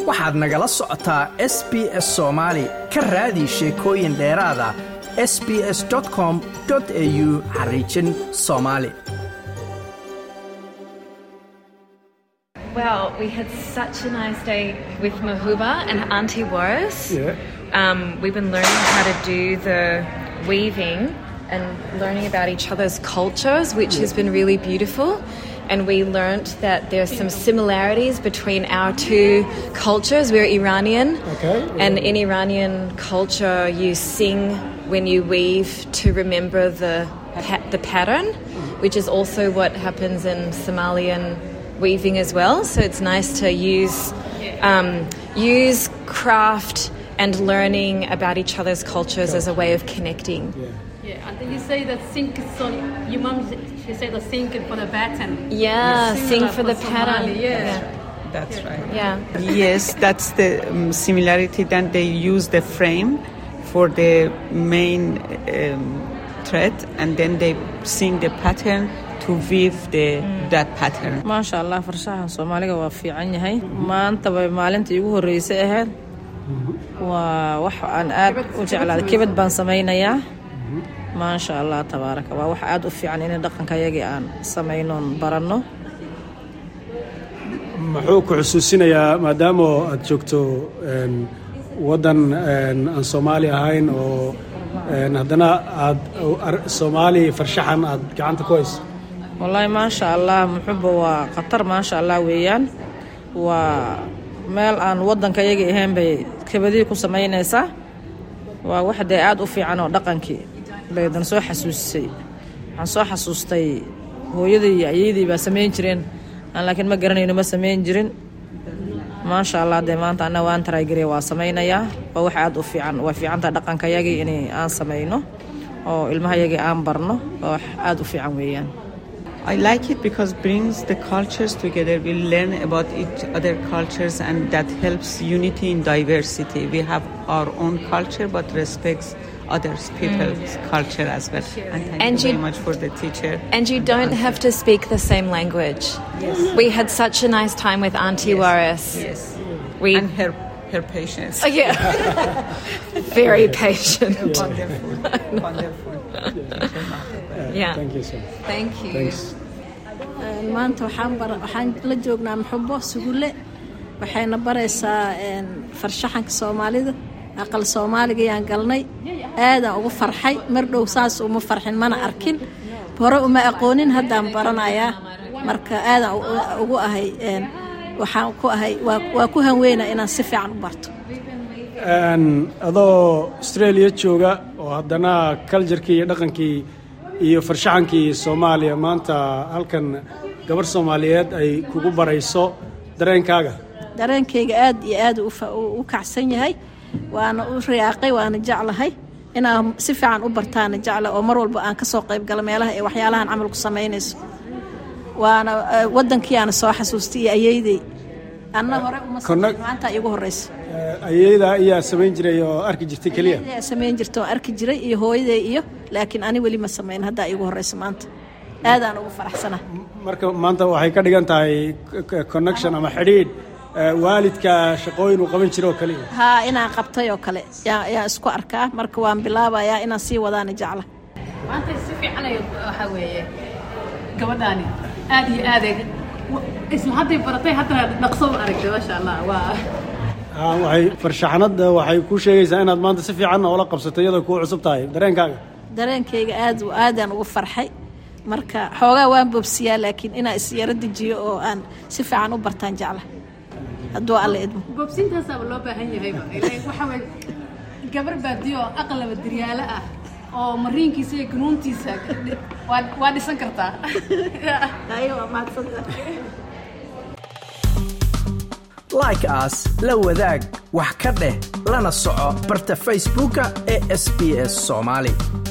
waxaad nagala socotaa SBS Somali ka raadi sheekooyin dheeraad ah sbs.com.au/somali. Well, we had such a nice day with Mahuba and Auntie Waris. We've been learning how to do the weaving and learning about each other's cultures, which has been really beautiful. And we learnt that there's some similarities between our two cultures. We're Iranian, and in Iranian culture, you sing when you weave to remember the pattern, which is also what happens in Somalian weaving as well. So it's nice to use craft and learning about each other's cultures as a way of connecting. And then you say that sink, so your mom, she said the sink for the pattern. Sing for the pattern. That's right. Yes, that's the similarity. Then they use the frame for the main thread, and then they sing the pattern to weave that pattern. Masha Allah, farshaxan Soomaaliga waa fiican yahay. Maanta way maalintii ugu horeysay ahayd. Waa wax aan aad u jeclaaday. Kibad baan samaynayaa. Masha Allah, tabaaraka. Waa wax aad u fiican in dhaqankayaga aan samayno baranno. Maxuu ku xusuusinayaa maadaama aad joogto wadan aan Soomaali ahayn oo haddana aad Soomaali farshaxan aad gacanta ku hayso? Wallahi Masha Allah, muxubba waa qatar Masha Allah weeyaan. Waa meel aan wadankayaga ahayn bay kabadii ku samaynaysaa. Waa wax aad u fiican oo dhaqankii baydan soo xasuusay. Waxaan soo xasuustay hooyadii iyo ayeeyadii baa samayn jireen, laakiin ma garanayno ma samayn jirin. Masha Allah, maanta ana waan taraygare waa samaynayaa. Waa wax aad u fiican, waa fiicanta dhaqankayaga in aan samayno oo ilmahayaga aan barno. Waa aad u fiican weeyaan. I like it because it brings the cultures together. We learn about each other cultures, and that helps unity in diversity. We have our own culture, but respects others people's culture as well. And thank you very much for the teacher. And you don't have to speak the same language. Yes. We had such a nice time with Auntie Waris. Yes. And her patience. Very patient. Wonderful. Thank you so much. Thank you. Thanks. maanta waxaan la joognaa Maxubo Sugulle, waxayna baraysaa farshaxanka Soomaalida. aqal Soomaaliga ayaan galnay, aadaan ugu farxay. mar dhow saas uma farxin, mana arkin, hore uma aqoonin, haddaan baranayaa. marka aadaan ugu ahay, waxaan ku ahay, waa ku hanweynaa inaan si fiican u barto. adoo Australia jooga oo haddana culture-kii iyo dhaqankii iyo farshaxankii Soomaaliya maanta halkan gabar Soomaaliyeed ay kugu barayso, dareenkaaga aad iyo aad u kacsan yahay. waana u riyaaqay, waana jeclahay inaan si fiican u bartaan jecla oo mar walba aan ka soo qayb galo meelaha ee waxyaalahan camal ku sameynayso. waana wadankii aan soo xasuustay ayeeyday anna hore uma sameyn, maanta igu horeyso. ayeeyda ayaa sameyn jiray oo arki jirtay kaliya? ayeeyda sameyn jirtay oo arki jiray iyo hooyaday iyo, laakiin ani wali ma sameyn, hadda igu horeyso maanta. aadaan ugu faraxsanahay. marka maanta waxay ka dhigan tahay connection ama xidhiidh waalidka shaqooyin uu qaban jiro kaliya? inaan qabtay oo kale yaa isku arkaa. marka waan bilaabayaa inaan sii wadaan jecla. maanta si fiican waxa weeye gabadhaani aad iyo aad isla hadday baratay haddana dhaqso aragtay. Masha Allah, waxay farshaxanada waxay ku sheegaysaa inaad maanta si fiican oo la qabsatay iyadoo ku cusub tahay. dareenkayga aadaan ugu farxay. marka xoogaa waan boobsiyaa, laakiin inaan is yara dejiyo oo aan si fiican u bartaan jecla. hadduu alle idmo boobsintaas loo baahan yahay. waxa weeye gabar baadiyo aqlaba diryaala ah oo mariinkiisa iyo ganuuntiisa waa dhisan kartaa. like us, la wadaag, wax ka dheh, lana soco barta Facebooka ee SBS Somali.